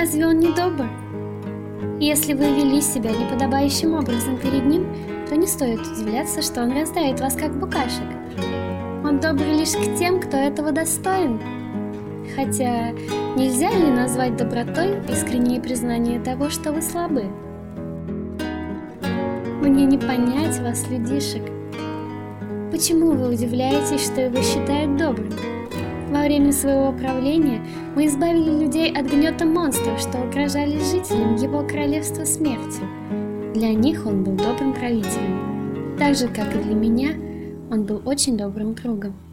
разве он не добр? Если вы вели себя неподобающим образом перед ним, то не стоит удивляться, что он раздавит вас как букашек. Он добр лишь к тем, кто этого достоин. Хотя нельзя ли назвать добротой искреннее признание того, что вы слабы? Мне не понять вас, людишек. Почему вы удивляетесь, что его считают добрым? Во время своего правления мы избавили людей от гнета монстров, что угрожали жителям его королевства смертью. Для них он был добрым правителем. Так же, как и для меня, он был очень добрым другом.